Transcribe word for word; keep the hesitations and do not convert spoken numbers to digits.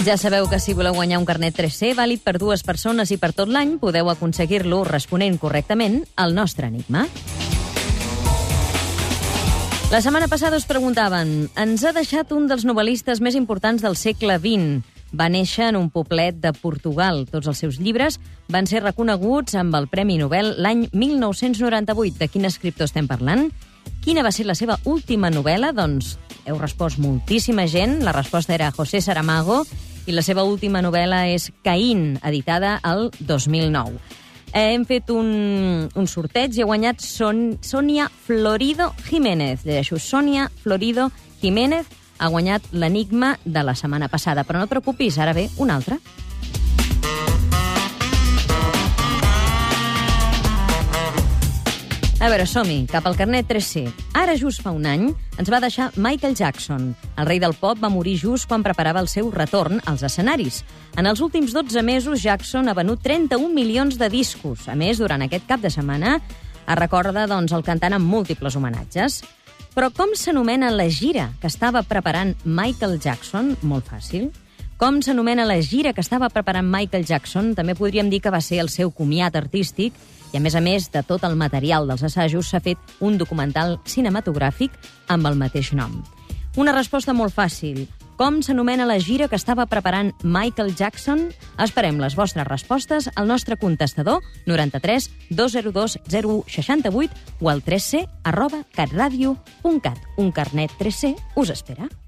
Ja sabeu que si voleu guanyar un carnet tres C vàlid per dues persones i per tot l'any, podeu aconseguir-lo responent correctament al nostre enigma. La setmana passada us preguntaven: ens ha deixat un dels novel·listes més importants del segle vint. Va néixer en un poblet de Portugal. Tots els seus llibres van ser reconeguts amb el Premi Nobel l'any mil nou-cents noranta-vuit. De quin escriptor estem parlant? Quina va ser la seva última novel·la? Doncs heu respost moltíssima gent. La resposta era José Saramago i la seva última novel·la és Caín, editada el dos mil nou. Hem fet un, un sorteig i ha guanyat Son, Sonia Florido Jiménez. Llegeixo, Sonia Florido Jiménez ha guanyat l'enigma de la setmana passada. Però no et preocupis, ara ve un altre. A veure, som-hi, cap al carnet tres C. Ara, just fa un any, ens va deixar Michael Jackson. El rei del pop va morir just quan preparava el seu retorn als escenaris. En els últims dotze mesos, Jackson ha venut trenta-un milions de discos. A més, durant aquest cap de setmana, es recorda doncs, el cantant amb múltiples homenatges. Però com s'anomena la gira que estava preparant Michael Jackson? Molt fàcil. Com s'anomena la gira que estava preparant Michael Jackson? També podríem dir que va ser el seu comiat artístic i, a més a més de tot el material dels assajos, s'ha fet un documental cinematogràfic amb el mateix nom. Una resposta molt fàcil. Com s'anomena la gira que estava preparant Michael Jackson? Esperem les vostres respostes al nostre contestador noranta-tres dos zero dos zero u seixanta-vuit o al tres c arroba catradio punt cat. Un carnet tres C us espera.